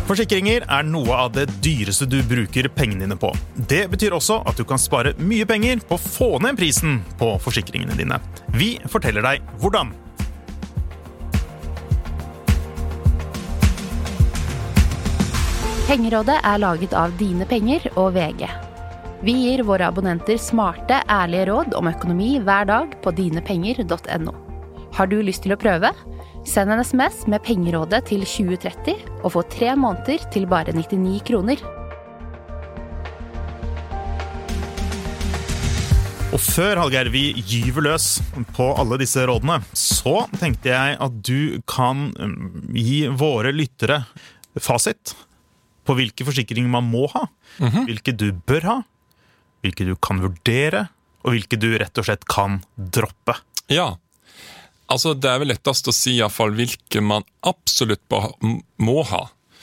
Forsikringer noe av det dyreste du bruker pengene dine på. Det betyr også at du kan spare mye penger på å få ned prisen på forsikringene dine. Vi forteller deg hvordan. Pengerådet laget av Dine Penger og VG. Vi gir våre abonnenter smarte, ærlige råd om økonomi hver dag på dinepenger.no. Har du lyst til å prøve? Send en SMS med pengerådet til 2030 og få 3 måneder til bare 99 kroner. Og før, Hallgeir, vi gyver løs på alle disse rådene, så tenkte jeg at du kan gi våre lyttere fasit på hvilke forsikringer man må ha, hvilke du bør ha, hvilke du kan vurdere, og hvilke du rett og slett kan droppe. Ja, altså det vel lettest å si i hvert fall hvilke man absolutt må ha.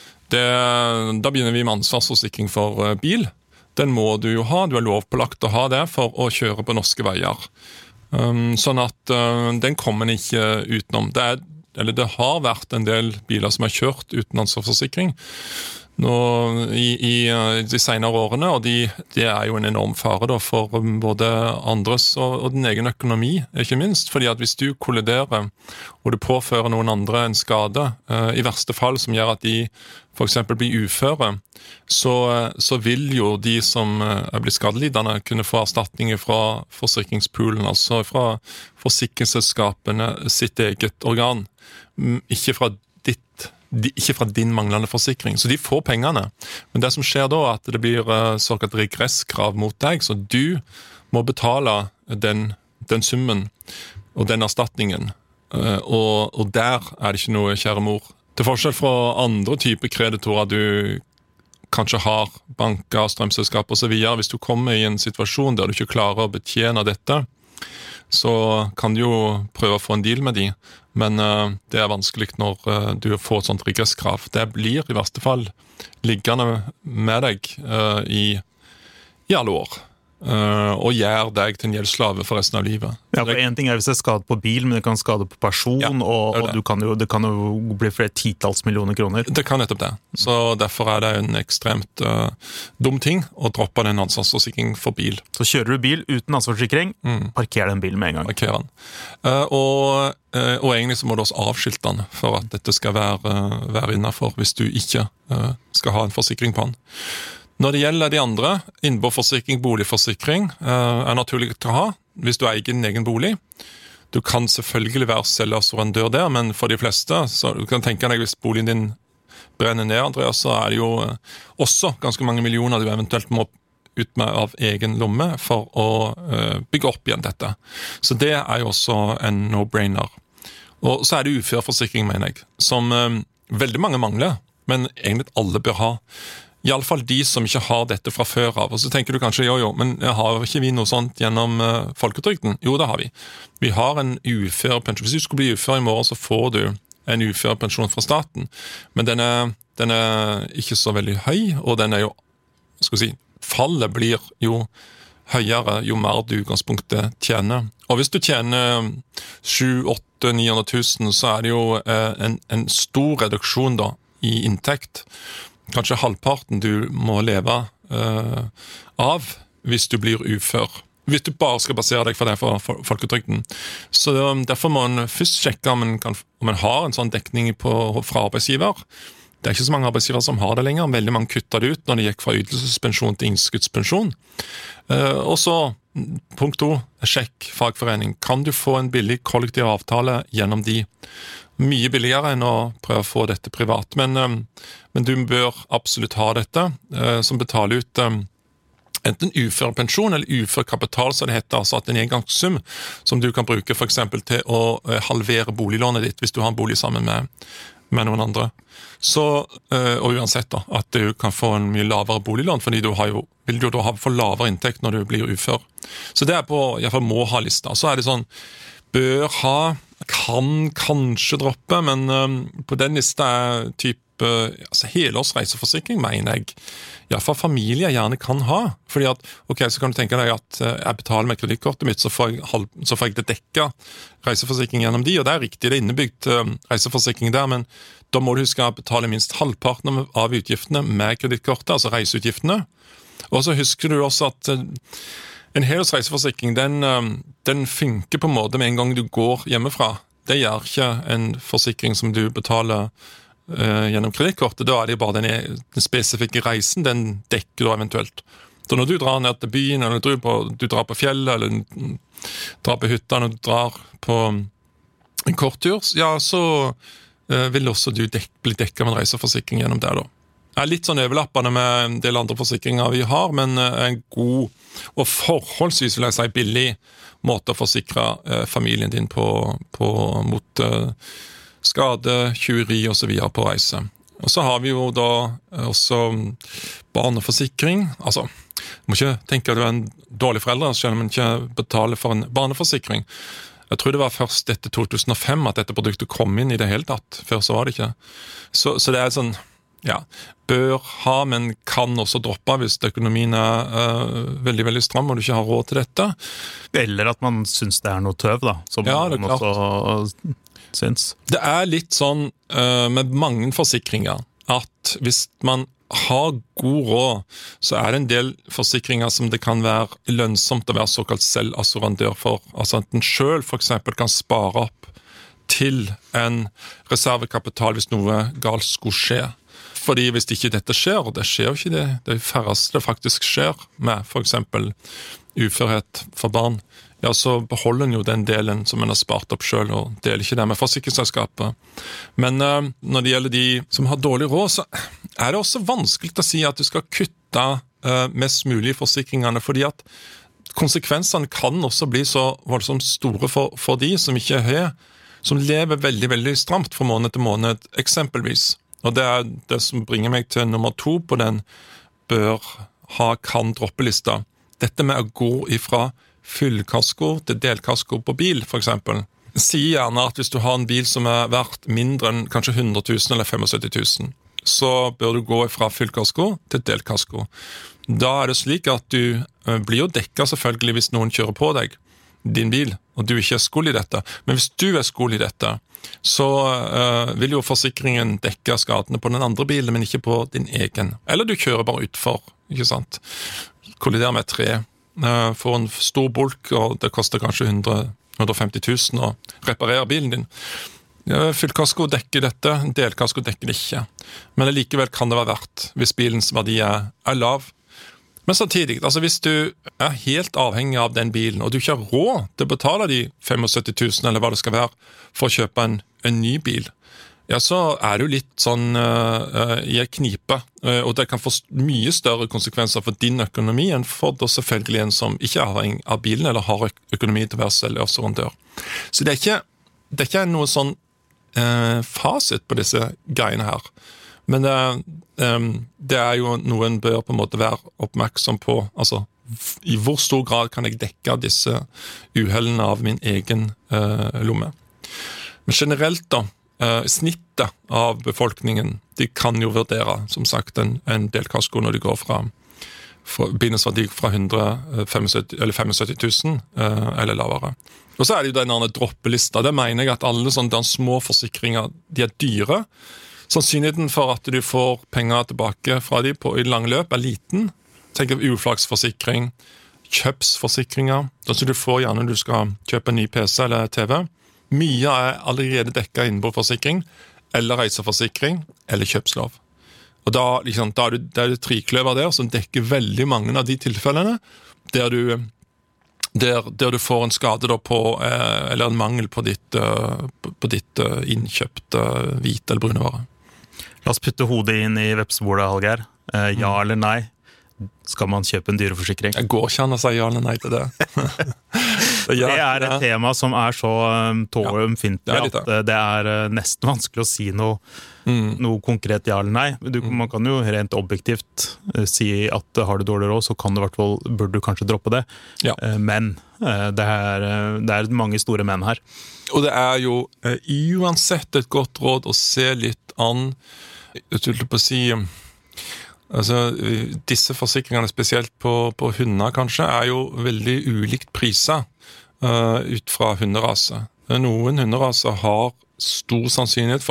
Da begynner vi med ansvarsforsikring for bil. Den må du jo ha, du lovpålagt å ha det for å kjøre på norske veier. Sånn at den kommer man ikke utenom. Det har vært en del biler som har kjørt uten ansvarsforsikring nå i de senere årene, og de jo en enorm fare da, for både andres og din egen økonomi, ikke minst. Fordi at hvis du kolliderer, og du påfører noen andre en skade, i verste fall som gjør at de for eksempel blir uføre, så vil jo de som blir skadelidende kunne få erstatninger fra forsikringspoolen, altså fra forsikringsselskapene sitt eget organ, ikke fra din manglende forsikring. Så de får pengene. Men det som skjer da, at det blir såkalt regresskrav mot deg, så du må betale den summen og den erstatningen. Og der det ikke noe, kjære mor. Til forskjell fra andre typer kreditorer du kanskje har, banker, strømselskap og så videre. Hvis du kommer i en situasjon der du ikke klarer å betjene dette, så kan du jo prøve å få en deal med de, men det vanskelig når du får et sånt regresskrav. Det blir i verste fall liggende med deg i alle år, og gjør deg til en gjeldsslave for resten av livet. Ja, for en ting hvis det skade på bil, men det kan skade på person, ja, og det kan jo bli flere titalls millioner kroner. Det kan nettopp det. Så derfor det en ekstremt dum ting å droppe den ansvarsforsikring for bil. Så kjører du bil uten ansvarsforsikring, parker den bilen med en gang. Parker den. Og egentlig så må du også avskilte den for at dette skal være innenfor hvis du ikke skal ha en forsikring på den. Når det gjelder de andre, innboforsikring, boligforsikring, naturlig å ha hvis du eier din egen bolig. Du kan selvfølgelig være selger og surrendør der, men for de fleste, så du kan tenke deg hvis boligen din brenner ned, Andreas, så det jo også ganske mange millioner du eventuelt må ut med av egen lomme for å bygge opp igjen dette. Så det jo også en no-brainer. Og så det uføreforsikring, mener jeg, som veldig mange mangler, men egentlig alle bør ha. I alle fall de som ikke har dette fra før av. Og så tenker du kanskje, jo, men har ikke vi noe sånt gjennom folketrygden? Jo, det har vi. Vi har en uførepensjon. Hvis du skulle bli ufør i morgen, så får du en uførepensjon fra staten. Men den ikke så veldig høy, og den jo, fallet blir jo høyere jo mer du i utgangspunktet tjener. Og hvis du tjener 700 000-900 000, så det jo en stor reduksjon da, i inntekt. Kanskje halvparten du må leve av hvis du blir ufør. Hvis du bare skal basere deg for det for folketrygden. Så derfor må man først sjekke om man har en sånn dekning fra arbeidsgiver. Det ikke så mange arbeidsgivere som har det lenger. Veldig mange kutter det ut når de gikk fra ytelsespensjon til innskuddspensjon. Og så, punkt 2, sjekk fagforening. Kan du få en billig kollektiv avtale gjennom de? Mye billigere enn å prøve å få dette privat. Men du bør absolutt ha dette, som betaler ut enten uførepensjon eller uførekapital, så det heter altså at en engangssum som du kan bruke for eksempel til å halvere boliglånet ditt hvis du har en bolig sammen med noen andre. Så, og uansett da, at du kan få en mye lavere boliglån, fordi vil du da ha for lavere inntekt når du blir ufør. Så det på i hvert fall må ha lista. Så det sånn, bør ha kan kanskje droppe, men på den lista helårsreiseforsikring, mener jeg. I hvert fall familier gjerne kan ha. Fordi at, så kan du tenke deg at jeg betaler med kredittkortet mitt, så får jeg det dekket reiseforsikring gjennom de, og det er riktig, det er innebygd reiseforsikring der, men da må du huske å betale minst halvparten av utgiftene med kredittkortet, altså reiseutgiftene. Og så husker du også at en helårsreiseforsikring, den funker på en måte med en gang du går hjemmefra. Det gjør ikke en forsikring som du betaler gjennom kredittkortet. Da er det bare den spesifikke reisen, den dekker du eventuelt. Så når du drar ned til byen, eller du drar på fjellet, eller drar på hytta, eller du drar på en kort tur, ja, så vil også du bli dekket med en reiseforsikring gjennom det da. Det er litt sånn overlappende med en del andre forsikringer vi har, men en god og forholdsvis, vil jeg si, billig måte å forsikre familien din mot skade, tjuveri og så videre på reise. Og så har vi jo da også barneforsikring. Altså, du må ikke tenke at du er en dårlig forelder, selv om man ikke betaler for en barneforsikring. Jeg tror det var først etter 2005 at dette produktet kom inn i det hele tatt. Før så var det ikke. Så det er sånn, ja, bør ha, men kan også droppe hvis økonomien er veldig, veldig stram og du ikke har råd til dette. Eller at man synes det er noe tøv, da, som ja, det man også syns. Det er litt sånn med mange forsikringer, at hvis man har god råd, så er det en del forsikringer som det kan være lønnsomt å være såkalt selvassurandør for. Altså at den selv for eksempel kan spare opp til en reservekapital hvis noe galt skulle skje. Fordi hvis ikke dette skjer, og det skjer jo ikke det færreste det faktisk skjer med for eksempel uførhet for barn, ja, så beholder en jo den delen som en har spart opp selv, og deler ikke det med forsikringsselskapet. Men når det gjelder de som har dårlig råd, så er det også vanskelig å si at du skal kutte mest mulig i forsikringene, fordi at konsekvensene kan også bli så voldsomt store for de som ikke har, som lever veldig, veldig stramt fra måned til måned, eksempelvis. Og det er det som bringer meg til nummer 2 på den kan droppe-lista. Dette med å gå ifra fullkasko til delkasko på bil, for eksempel. Sier gjerne at hvis du har en bil som er verdt mindre enn kanskje 100 000 eller 75 000, så bør du gå fra fullkasko til delkasko. Da er det slik at du blir jo dekket selvfølgelig hvis noen kjører på deg, din bil, og du ikke er skuld i dette. Men hvis du er skuld i dette, så vil jo forsikringen dekke skadene på den andre bilen, men ikke på din egen. Eller du kjører bare utfor, ikke sant? Kolliderer med et tre, får en stor bulk, og det koster kanskje 150 000 å reparere bilen din. Fullkasko dekker dette, delkasko dekker det ikke. Men likevel kan det være verdt hvis bilens verdi er lav. Men samtidig, altså hvis du er helt avhengig av den bilen, og du ikke har råd til å betale de 75 000, eller hva det skal være, for å kjøpe en ny bil, ja, så er det jo litt sånn i en knipe, og det kan få mye større konsekvenser for din økonomi enn for da selvfølgelig en som ikke er avhengig av bilen, eller har økonomi til å være selvassurandør. Så det er ikke noe sånn fasit på disse greiene her. Men det er jo noe en bør på en måte være oppmerksom på, altså i hvor stor grad kan jeg dekke disse uhellene av min egen lomme. Men generelt da, snittet av befolkningen, de kan jo vurdere, som sagt, en delkasko når de går fra bindesverdi fra 175 000 eller lavere. Og så er det jo denne droppelista. Det mener jeg at alle sånne små forsikringer, de er dyre. Sannsynligheten for at du får penger tilbake fra de i lang løp er liten. Tenk av uflagsforsikring, kjøpsforsikringer, så du får gjerne når du skal kjøpe en ny PC eller TV. Mye er allerede dekket innenfor forsikring, eller reiseforsikring, eller kjøpslov. Og da er det trikløver der som dekker veldig mange av de tilfellene der du får en skade da på, eller en mangel på ditt innkjøpte hvite eller brune vare. La oss putte hodet inn i vepsebolet, Hallgeir. Ja eller nei? Skal man kjøpe en dyreforsikring? Jeg går ikke an å si ja eller nei til det. Det et tema som så tåømfintlig at det nesten vanskelig å si noe konkret ja eller nei. Man kan jo rent objektivt si at har du dårlig råd, så kan du I hvert fall, burde du kanskje droppe det. Ja. Men det mange store menn her. Og det jo uansett et godt råd å se litt an, jeg skulle på å si, altså disse forsikringene spesielt på hunder kanskje, jo veldig ulikt priser ut fra hunderase. Noen hunderaser har stor sannsynlighet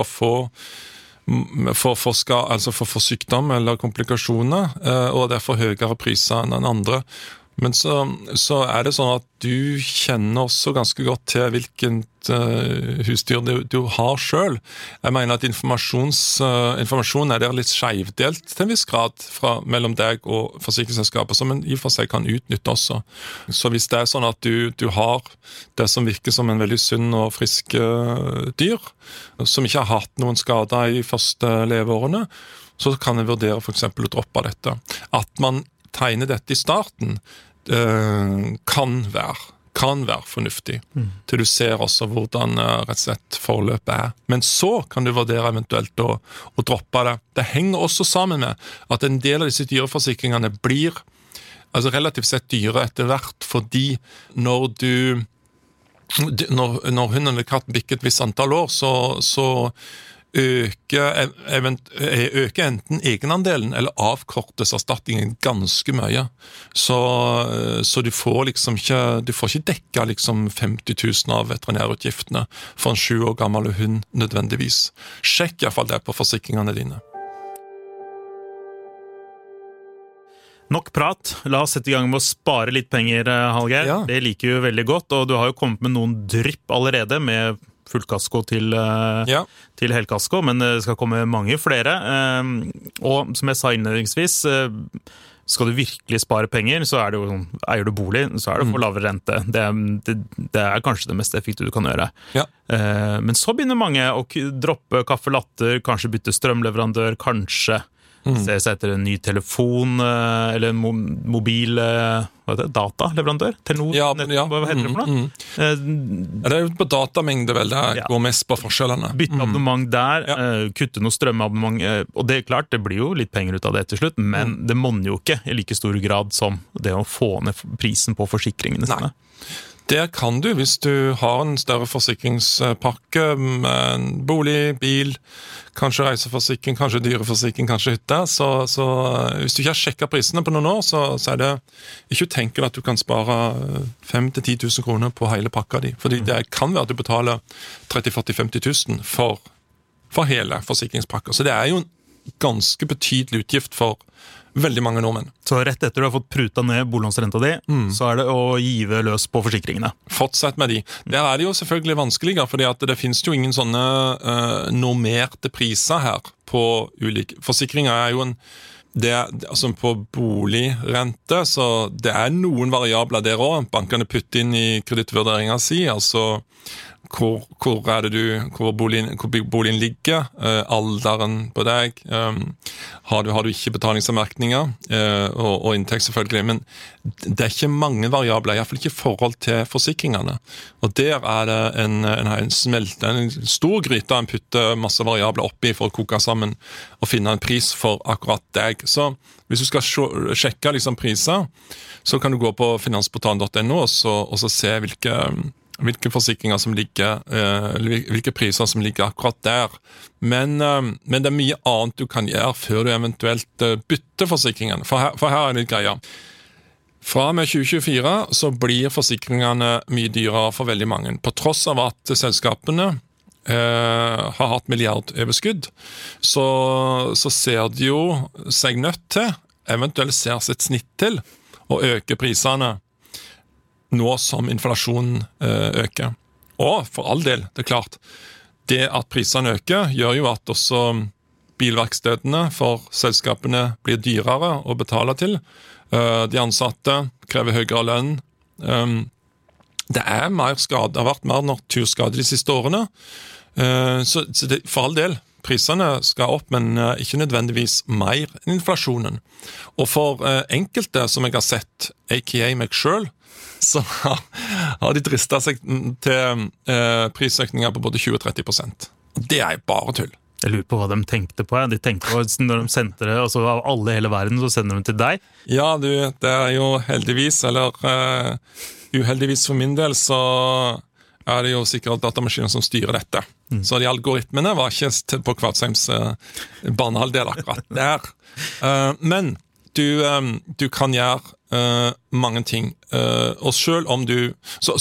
for sykdom eller komplikasjoner, og derfor høyere priser enn andre. Men så det sånn at du kjenner også ganske godt til hvilket husdyr du har selv. Jeg mener at informasjon der litt skjevdelt til en viss grad mellom deg og forsikringsselskapet, som en I og for seg kan utnytte også. Så hvis det sånn at du har det som virker som en veldig sunn og frisk dyr, som ikke har hatt noen skader I første leveårene, så kan en vurdere for eksempel å droppe dette. At man tegner dette I starten, kan være fornuftig, til du ser også hvordan rett og slett forløpet Men så kan du vurdere eventuelt å droppe det. Det henger også sammen med at en del av disse dyreforsikringene blir relativt sett dyre etter hvert, fordi når hunden eller katten bikker et visst antall år, så øker enten egenandelen eller avkortes erstatningen ganske mye. Så du får ikke dekka 50 000 av veterinærutgiftene for en 7 år gammel hund nødvendigvis. Sjekk I hvert fall det på forsikringene dine. Nok prat. La oss sette I gang med å spare litt penger, Hallgeir. Ja. Det liker vi jo veldig godt, og du har jo kommet med noen drypp allerede med fullkasko til helkasko, men det skal komme mange flere. Og som jeg sa innledningsvis, skal du virkelig spare penger, så det jo sånn, eier du bolig, så det for lavere rente. Det kanskje det mest effektive du kan gjøre. Ja. Men så begynner mange å droppe kaffe latter, kanskje bytte strømleverandør, kanskje se seg etter en ny telefon, eller en mobil dataleverandør. Telenor, hva heter det for noe? Det jo på datamengde vel, det går mest på forskjellene. Bytte abonnement der, kutte noe strømabonnement, og det klart, det blir jo litt penger ut av det til slutt, men det monner jo ikke I like stor grad som det å få ned prisen på forsikringene sine. Det kan du hvis du har en større forsikringspakke, med en bolig, bil, kanskje reiseforsikring, kanskje dyreforsikring, kanskje hytte. Så hvis du ikke har sjekket prisene på noen år, så det ikke utenkelig at du kan spare 5 til 10 000 kroner på hele pakka di. Fordi det kan være at du betaler 30, 40, 50 000 for hele forsikringspakka. Så det jo en ganske betydelig utgift for veldig mange nordmenn. Så rett etter du har fått pruta ned boliglånsrenta di, så det å give løs på forsikringene. Fortsett med de. Der det jo selvfølgelig vanskeligere, fordi at det finnes jo ingen sånne normerte priser her på ulike. Forsikringer jo en altså på boligrente, så det noen variabler der også. Bankene putter inn I kredittvurderingen si, altså hvor boligen ligger, alderen på deg, har du ikke betalingsanmerkninger, og inntekt selvfølgelig, men det ikke mange variabler, I hvert fall ikke I forhold til forsikringene. Og der det en stor gryte en putter masse variabler oppi for å koke sammen og finne en pris for akkurat deg. Så hvis du skal sjekke priser, så kan du gå på finansportalen.no og så se hvilke forsikringer som ligger, hvilke priser som ligger akkurat der. Men det mye annet du kan gjøre før du eventuelt bytter forsikringen. For her det litt greia. Fra med 2024 så blir forsikringene mye dyrere for veldig mange. På tross av at selskapene har hatt milliardoverskudd, så ser de jo seg nødt til, eventuelt ser seg et snitt til, å øke prisene nå som inflasjonen øker. Og for all del, det klart, det at prisene øker gjør jo at også bilverkstedene for selskapene blir dyrere å betale til. De ansatte krever høyere lønn. Det mer skade, det har vært mer naturskade de siste årene. Så det, for all del, prisene skal opp, men ikke nødvendigvis mer enn inflasjonen. Og for enkelte som jeg har sett, a.k.a. meg selv, så har de dristet seg til prisøkninger på både 20-30%. Det er bare tull. Jeg lurer på hva de tenkte på. De tenkte på når de sendte det, og så av alle i hele verden, så sender de til deg. Ja, det er jo heldigvis, eller uheldigvis for min del, så er det jo sikkert datamaskiner som styrer dette. Så de algoritmene var ikke på Kvartsheims banehalvdel akkurat der. Men du kan gjøre mange ting, og selv om du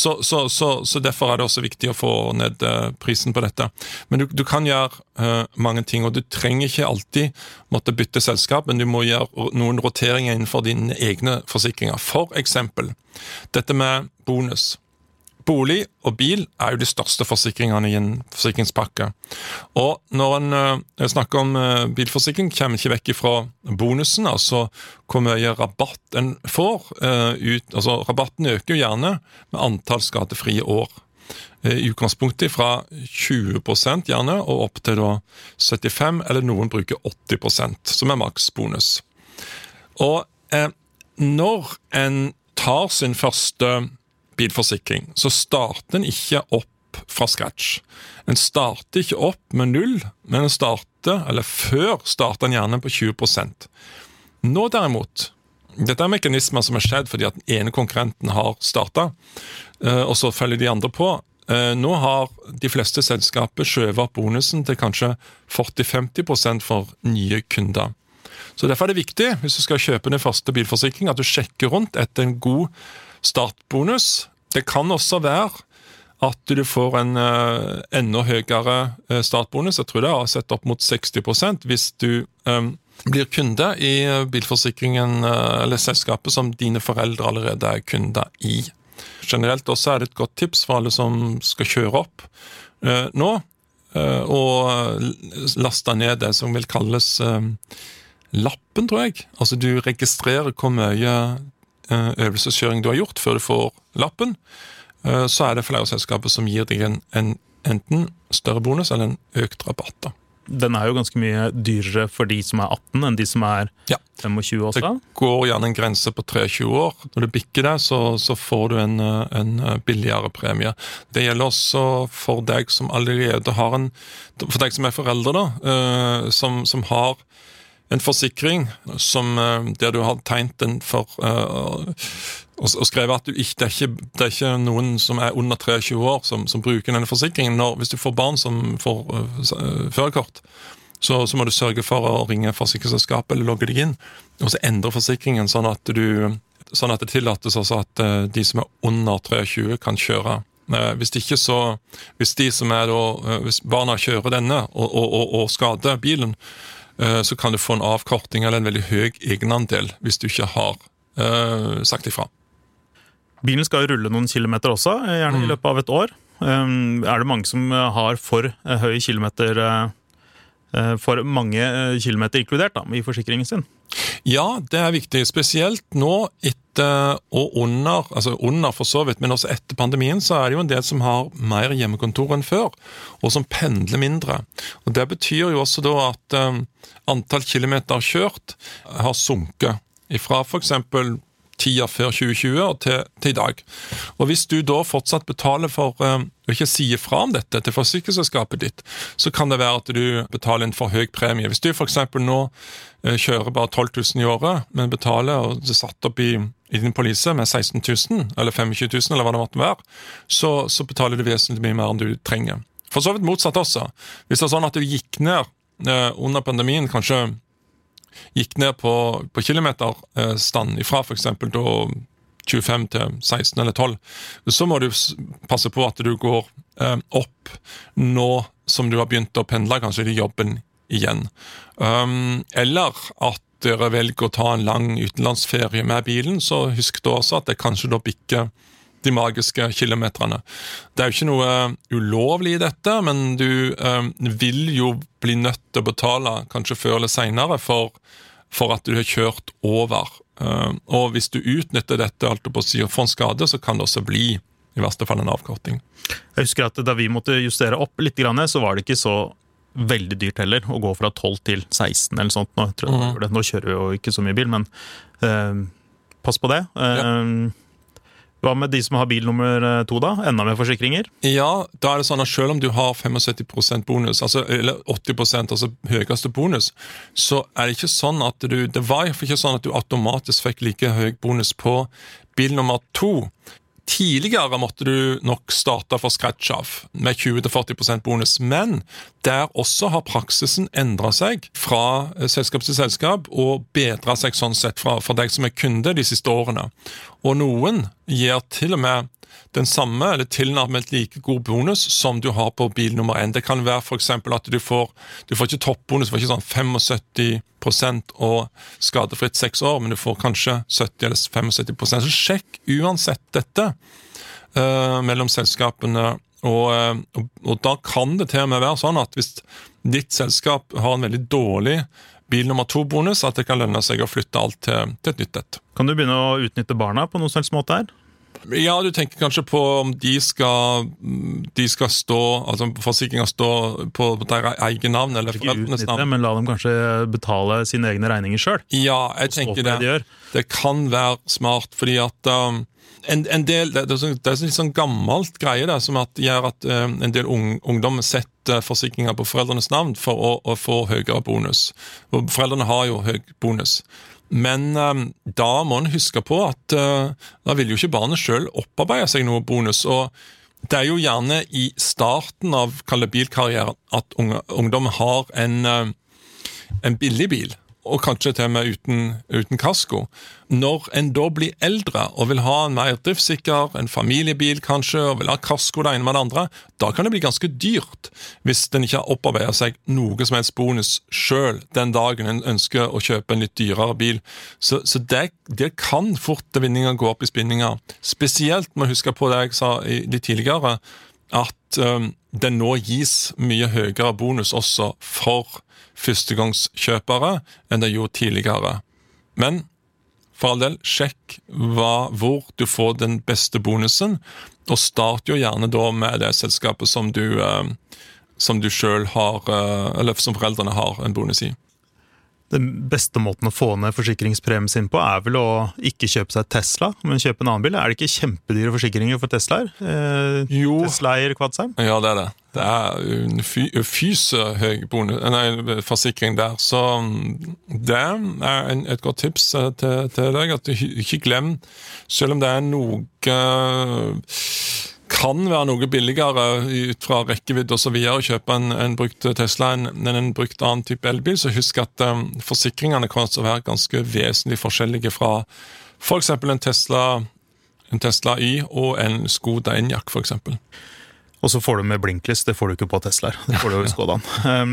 så derfor er det også viktig å få ned prisen på dette, men du kan gjøre mange ting, og du trenger ikke alltid måtte bytte selskap, men du må gjøre noen roteringer innenfor dine egne forsikringer. For eksempel dette med bonus. Bolig og bil er jo de største forsikringene i en forsikringspakke. Og når en snakker om bilforsikring, kommer en ikke vekk fra bonusen, altså hvor mye rabatt en får ut. Altså rabatten øker jo gjerne med antall skadefrie år. I utgangspunktet fra 20% gjerne, og opp til da 75%, eller noen bruker 80%, som er maks bonus. Og når en tar sin første bilforsikring, så starter en ikke opp fra scratch. En starter ikke opp med 0, men en starter, eller før starter en gjerne på 20%. Nå derimot, dette er mekanismer som har skjedd fordi at den ene konkurrenten har startet, og så følger de andre på. Nå har de fleste selskaper skjøvet opp bonusen til kanskje 40-50% for nye kunder. Så derfor er det viktig, hvis du skal kjøpe den første bilforsikring, at du sjekker rundt etter en god startbonus. Det kan også være at du får en enda høyere startbonus. Jeg tror det har sett opp mot 60% hvis du blir kunde i bilforsikringen eller selskapet som dine foreldre allerede er kunder i. Generelt også er det et godt tips for alle som skal kjøre opp nå, og laste ned det som vil kalles lappen, tror jeg. Altså du registrerer hvor mye øvelseskjøring du har gjort før du får lappen, så er det flere selskaper som gir deg en enten større bonus eller en økt rabatt. Da. Den er jo ganske mye dyrere for de som er 18 enn de som er 25 også. Det går gjerne en grense på 23 år. Når du bikker det, så får du en billigere premie. Det gjelder også for deg som allerede har for deg som er foreldre da, som har en forsikring der du har tegnet den for og skrevet at det er ikke noen som er under 23 år som bruker denne forsikringen. Hvis du får barn som får førerkort, så må du sørge for å ringe forsikringsselskapet eller logge deg inn, og så endre forsikringen sånn at det tillates også at de som er under 23 kan kjøre. Hvis barna kjører denne og skader bilen, så kan du få en avkorting eller en veldig høy egenandel hvis du ikke har sagt ifra. Bilen skal jo rulle noen kilometer også, gjerne i løpet av et år. Er det mange som har for høye kilometer, for mange kilometer inkludert da, i forsikringen sin? Ja, det er viktig, spesielt nå etter og under for så vidt, men også etter pandemien så er det jo en del som har mer hjemmekontor enn før, og som pendler mindre. Og det betyr jo også da at antall kilometer kjørt har sunket, ifra for eksempel tida før 2020 og til i dag. Og hvis du da fortsatt betaler for å ikke si fra om dette til forsikringsselskapet ditt, så kan det være at du betaler en for høy premie. Hvis du for eksempel nå kjører bare 12 000 i året, men betaler og det er satt opp i din police med 16 000, eller 25 000, eller hva det måtte være, så betaler du vesentlig mye mer enn du trenger. For så vidt motsatt også. Hvis det er sånn at du gikk ned under pandemien, kanskje gikk ned på kilometerstand ifra for eksempel da 25 til 16 eller 12, så må du passe på at du går opp nå som du har begynt å pendle kanskje i jobben igjen. Eller at dere velger å ta en lang utenlandsferie med bilen, så husk da også at det kanskje da bikker de magiske kilometrene. Det er jo ikke noe ulovlig i dette, men du vil jo bli nødt til å betale kanskje før eller senere for at du har kjørt over. Og hvis du utnytter dette alt på å si og får en skade, så kan det også bli i verste fall en avkorting. Jeg husker at da vi måtte justere opp litt grann, så var det ikke så veldig dyrt heller, å gå fra 12 til 16 eller sånt. Nå, tror jeg det. Nå kjører vi jo ikke så mye bil, men pass på det. Hva med de som har bil nummer 2 da? Enda med forsikringer? Ja, da det sånn at selv om du har 75% bonus, eller 80%, altså høyeste bonus, så det ikke sånn at det var ikke sånn at du automatisk fikk like høy bonus på bil nummer 2. Tidligere måtte du nok starte fra scratch av med 20-40% bonus, men der også har praksisen endret seg fra selskap til selskap og bedret seg sånn sett for deg som kunde de siste årene. Og noen gir til og med den samme eller tilnærmet like god bonus som du har på bil nummer 1. Det kan være for eksempel at du får ikke toppbonus, du får ikke sånn 75% og skadefritt 6 år, men du får kanskje 70 eller 75%. Så sjekk uansett dette mellom selskapene, og da kan det til og med være sånn at hvis ditt selskap har en veldig dårlig bil nummer 2-bonus, at det kan lønne seg å flytte alt til et nytt et. Kan du begynne å utnytte barna på noen slags måte her? Ja, du tenker kanskje på om de skal stå, altså forsikringen står på deres egen navn, eller foreldrenes navn. Men la dem kanskje betale sine egne regninger selv. Ja, jeg tenker det. Det kan være smart, fordi at en del, det er litt sånn gammelt greie det, som at gjør at en del ungdom setter forsikringer på foreldrenes navn for å få høyere bonus. Og foreldrene har jo høy bonus. Men da må man huske på at da vil jo ikke barnet selv opparbeide seg noe bonus, og det jo gjerne i starten av bilkarrieren at ungdom har en billig bil, og kanskje til og med uten kasko. Når en da blir eldre og vil ha en mer driftssikker, en familiebil kanskje, og vil ha kasko det ene med det andre, da kan det bli ganske dyrt hvis den ikke har opparbeidet seg noe som helst bonus selv den dagen en ønsker å kjøpe en litt dyrere bil. Så det kan fort vinninga gå opp i spinninga. Spesielt må jeg huske på det jeg sa litt tidligere, at det nå gis mye høyere bonus også for førstegangskjøpere enn det gjorde tidligere. Men for all del, sjekk hvor du får den beste bonusen, og start jo gjerne da med det selskapet som du selv har, eller som foreldrene har en bonus i. Den beste måten å få ned forsikringspremien sin på vel å ikke kjøpe seg Tesla, men kjøpe en annen bil. Det ikke kjempedyre forsikringer for Teslaer? Jo. Tesla-eier Kvadsheim? Ja, det det. Det en fyse-høy forsikring der, så det et godt tips til deg, at du ikke glem, selv om det noe kan være noe billigere ut fra rekkevidd og så videre å kjøpe en brukt Tesla enn en brukt annen type elbil, så husk at forsikringene kan også være ganske vesentlig forskjellige fra for eksempel en Tesla Y og en Skoda Enyaq for eksempel. Og så får du med blinklys, det får du ikke på Teslaer. Det får du i Skodaen.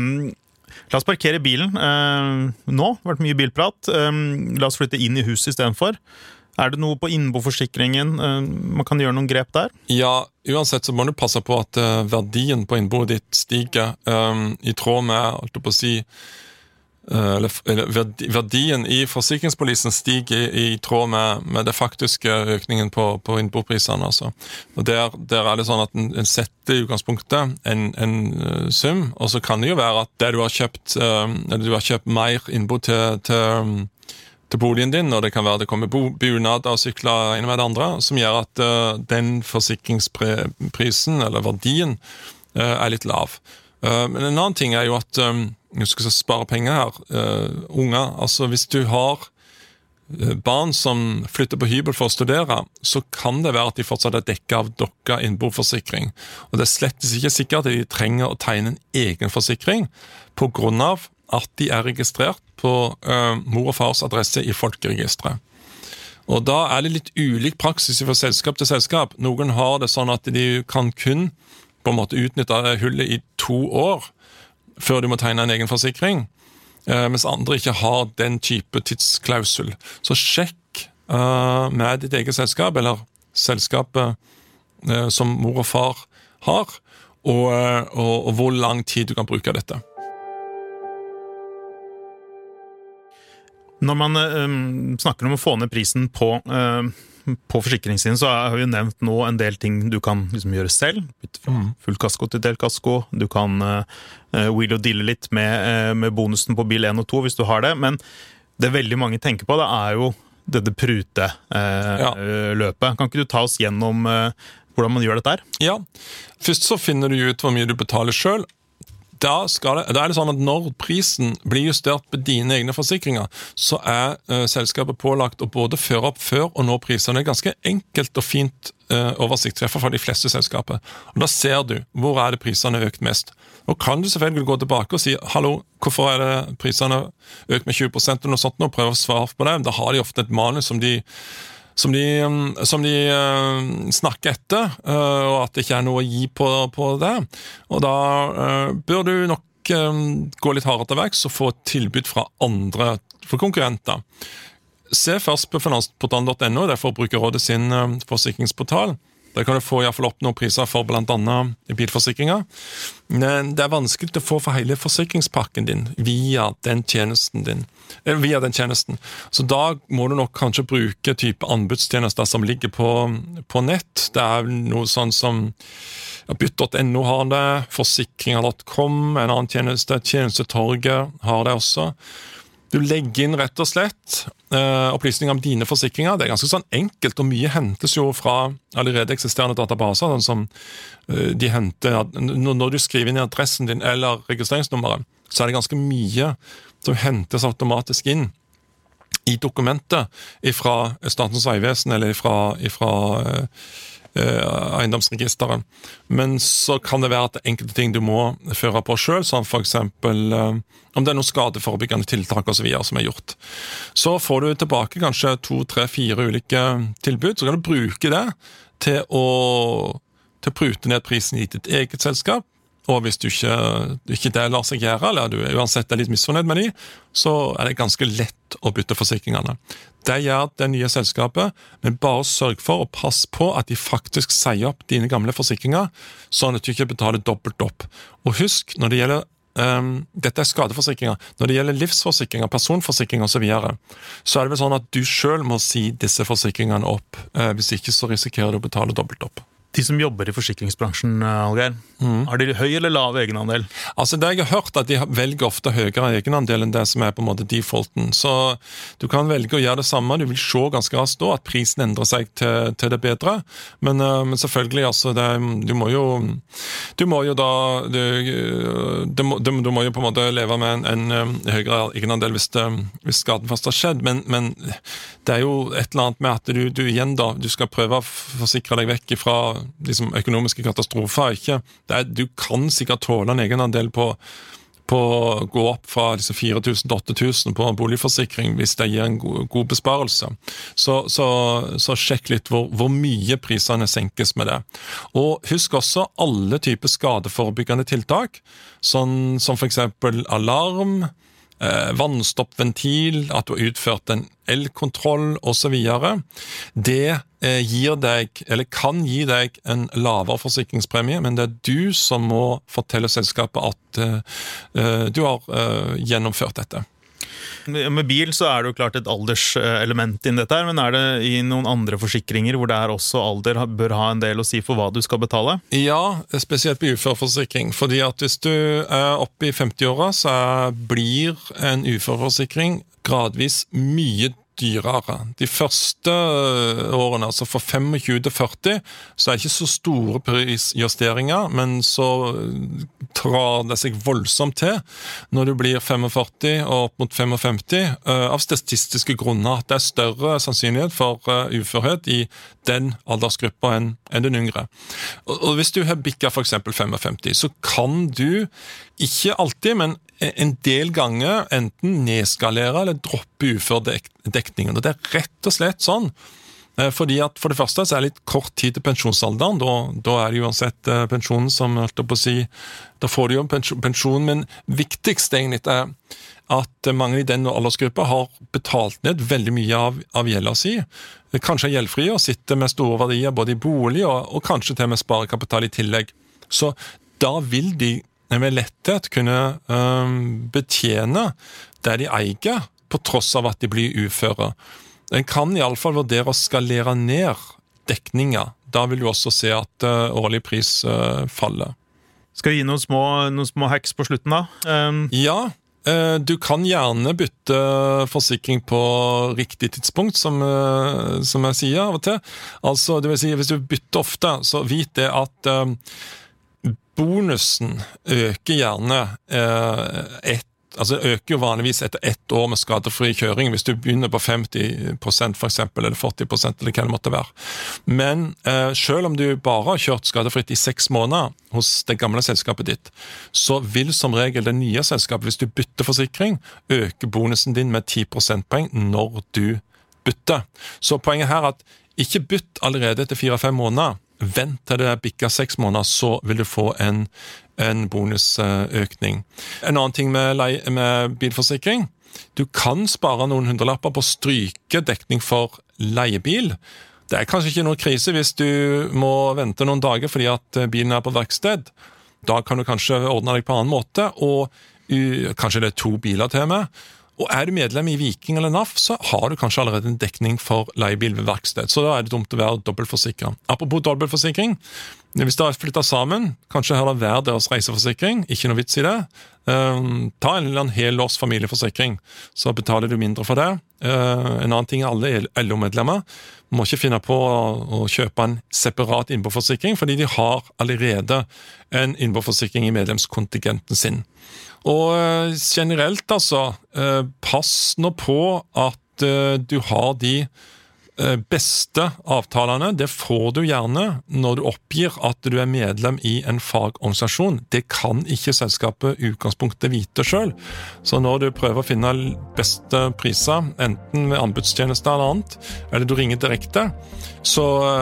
La oss parkere bilen nå, det har vært mye bilprat. La oss flytte inn i huset i stedet for. Det noe på innboforsikringen man kan gjøre noen grep der? Ja, uansett så må du passe på at verdien på innboet ditt stiger i tråd med, holdt på å si, verdien i forsikringspolisen stiger i tråd med det faktiske økningen på innboprisene. Altså. Og der det sånn at en setter i utgangspunktet en sum, og så kan det jo være at det du har kjøpt mer innbo til boligen din, og det kan være det kommer bunader og sykler inn med det andre, som gjør at den forsikringsprisen, eller verdien, litt lav. Men en annen ting jo at du skal spare penger her. Unger, altså hvis du har barn som flytter på hybel for å studere, så kan det være at de fortsatt dekket av dokka innboforsikring. Og det slett ikke sikkert at de trenger å tegne en egen forsikring på grunn av at de registrert på mor og fars adresse i folkeregistret. Og da det litt ulik praksis fra selskap til selskap. Noen har det sånn at de kan kun på en måte utnytte det hullet i 2 år før de må tegne en egen forsikring, mens andre ikke har den type tidsklausul. Så sjekk med ditt eget selskap, eller selskapet som mor og far har, og hvor lang tid du kan bruke dette. Når man snakker om å få ned prisen på på forsikringssiden så har vi jo nevnt nå en del ting du kan liksom gjøre selv, bytte fra full kasko til delkasko, du kan wheel og deale litt med bonusen på bil 1 og 2 hvis du har det, men det veldig mange tenker på det jo dette prute-løpet. Kan ikke du ta oss gjennom hvordan man gjør dette her? Ja, først så finner du ut hvor mye du betaler selv. Da er det sånn at når prisen blir justert på dine egne forsikringer, så selskapet pålagt å både føre opp før og nå prisene. Det ganske enkelt og fint oversikt, i hvert fall for de fleste selskaper. Og da ser du hvor det prisene økt mest. Og kan du selvfølgelig gå tilbake og si, hallo, hvorfor det prisene økt med 20% eller noe sånt, og prøve å svare på det. Da har de ofte et manus som de snakker etter, og at det ikke noe å gi på det. Og da bør du nok gå litt hardere til verks og få et tilbud fra konkurrenter. Se først på finansportalen.no, det er Forbrukerrådet sin forsikringsportal. Der kan du få i hvert fall opp noen priser for blant annet bilforsikringer. Men det vanskelig å få for hele forsikringspakken din via den tjenesten. Så da må du nok kanskje bruke type anbudstjenester som ligger på nett. Det noe sånn som bytt.no har det, forsikringer.com, en annen tjeneste, Tjenestetorget har det også. Du legger inn rett og slett opplysninger om dine forsikringer. Det ganske sånn enkelt, og mye hentes jo fra allerede eksisterende databaser, sånn som de henter, når du skriver inn i adressen din eller registreringsnummeret, så det ganske mye som hentes automatisk inn i dokumentet fra Statens vegvesen eller fra eiendomsregisteren. Men så kan det være at enkelte ting du må føre på selv, som for eksempel om det noen skadeforebyggende tiltak og så videre som gjort. Så får du tilbake kanskje 2, 3, 4 ulike tilbud, så kan du bruke det til å prute ned prisen i ditt eget selskap. Og hvis du ikke det lar seg gjøre, eller du uansett litt misfornøyd med de, så det ganske lett å bytte forsikringene. Det gjør det nye selskapet, men bare sørg for å passe på at de faktisk sier opp dine gamle forsikringer, sånn at du ikke betaler dobbelt opp. Og husk, når det gjelder dette skadeforsikringer, når det gjelder livsforsikringer, personforsikringer og så videre, så det vel sånn at du selv må si disse forsikringene opp. Hvis ikke så risikerer du å betale dobbelt opp. De som jobber i forsikringsbransjen, Hallgeir, har de høy eller lav egenandel? Altså det jeg har hørt at de velger ofte høyere egenandel enn det som på en måte defaulten. Så du kan velge å gjøre det samme. Du vil se ganske raskt da at prisen endrer seg til det bedre. Men selvfølgelig, altså, du må jo på en måte leve med en høyere egenandel hvis skaden først har skjedd. Men det jo et eller annet med at du igjen da, du skal prøve å forsikre deg vekk fra liksom, økonomiske katastrofer. Du kan sikkert tåle en egenandel på å gå opp fra 4 000 til 8 000 på en boligforsikring hvis det gir en god besparelse. Så sjekk litt hvor mye prisene senkes med det. Og husk også alle typer skadeforebyggende tiltak, sånn som for eksempel alarm, vannstoppventil, at du har utført en elkontroll og så videre. Det gir deg, eller kan gi deg en lavere forsikringspremie, men det du som må fortelle selskapet at du har gjennomført dette. Med bil så det jo klart et alderselement i dette her, men det i noen andre forsikringer hvor det også alder bør ha en del å si for hva du skal betale? Ja, spesielt på uføreforsikring, fordi at hvis du oppe i 50-åra, så blir en uføreforsikring gradvis mye dyrere. De første årene, altså fra 25 til 40, så det ikke så store prisjusteringer, men så drar det seg voldsomt til når du blir 45 og opp mot 55, av statistiske grunner. Det større sannsynlighet for uførhet i den aldersgruppa enn den yngre. Og hvis du har bikket for eksempel 55, så kan du ikke alltid, men en del ganger enten nedskalere eller droppe uferdekningen. Og det rett og slett sånn, fordi at for det første så det litt kort tid til pensjonsalderen, da det uansett pensjonen som holdt på å si, da får du jo pensjon, men viktigst egentlig at mange i den aldersgruppa har betalt ned veldig mye av gjelda si, kanskje gjeldfrie og sitter med store verdier både i bolig og kanskje til med sparekapital i tillegg. Så da vil de med letthet kunne betjene det de eier, på tross av at de blir uføre. En kan I alle fall vurdere å skalere ned dekninger. Da vil du også se at årlig pris faller. Skal vi gi noen små hacks på slutten da? Ja, du kan gjerne bytte forsikring på riktig tidspunkt, som jeg sier av og til. Altså, det vil si, hvis du bytter ofte, så vit det at bonusen øker gjerne øker jo vanligvis etter 1 år med skadefri kjøring, hvis du begynner på 50% for eksempel, eller 40%, eller hva det måtte være. Men selv om du bare har kjørt skadefritt I 6 måneder hos det gamle selskapet ditt, så vil som regel det nye selskapet, hvis du bytter forsikring, øke bonusen din med 10 prosentpoeng når du bytter. Så poenget her er at ikke bytt allerede etter 4-5 måneder, vent til det bikker 6 måneder, så vil du få en bonusøkning. En annen ting med bilforsikring, du kan spare noen hundrelapper på å stryke dekning for leiebil. Det kanskje ikke noe krise hvis du må vente noen dager fordi at bilen på verksted. Da kan du kanskje ordne deg på en annen måte, og kanskje det 2 biler til med. Og du medlem I Viking eller NAF, så har du kanskje allerede en dekning for leiebil ved verksted. Så da det dumt å være dobbeltforsikret. Apropos dobbeltforsikring, hvis du har flyttet sammen, kanskje har det hver deres reiseforsikring, ikke noe vits I det. Ta en hel års familieforsikring, så betaler du mindre for det. En annen ting alle LO-medlemmer må ikke finne på å kjøpe en separat innboforsikring, fordi de har allerede en innboforsikring I medlemskontingenten sin. Og generelt altså, pass nå på at du har de beste avtalene. Det får du gjerne når du oppgir at du medlem I en fagorganisasjon. Det kan ikke selskapet I utgangspunktet vite selv. Så når du prøver å finne beste priser, enten med anbudstjenester eller annet, eller du ringer direkte, så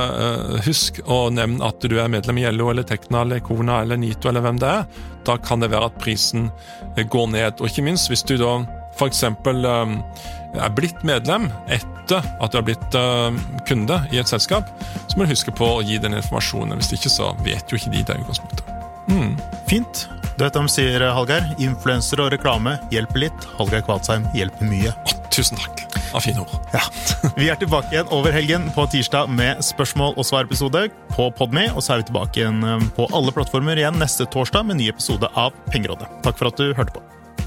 husk å nevne at du medlem I LO eller Tekna eller Kona eller NITO eller hvem det da kan det være at prisen går ned. Og ikke minst hvis du da for eksempel blitt medlem etter at du har blitt kunde I et selskap, så må du huske på å gi den informasjonen. Hvis ikke så vet jo ikke de det I utgangspunktet. Fint. Du vet de sier, Hallgeir, influencer og reklame hjelper litt. Hallgeir Kvadsheim hjelper mye. Tusen takk. Av fine ord. Ja. Vi tilbake igjen over helgen på tirsdag med spørsmål- og svar-episode på Podme, og så vi tilbake igjen på alle plattformer igjen neste torsdag med en ny episode av Pengerådet. Takk for at du hørte på.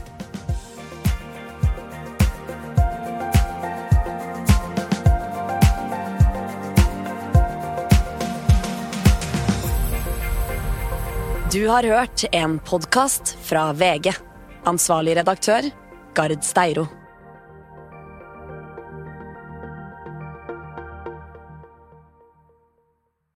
Du har hørt en podcast fra VG. Ansvarlig redaktør, Gard Steiro.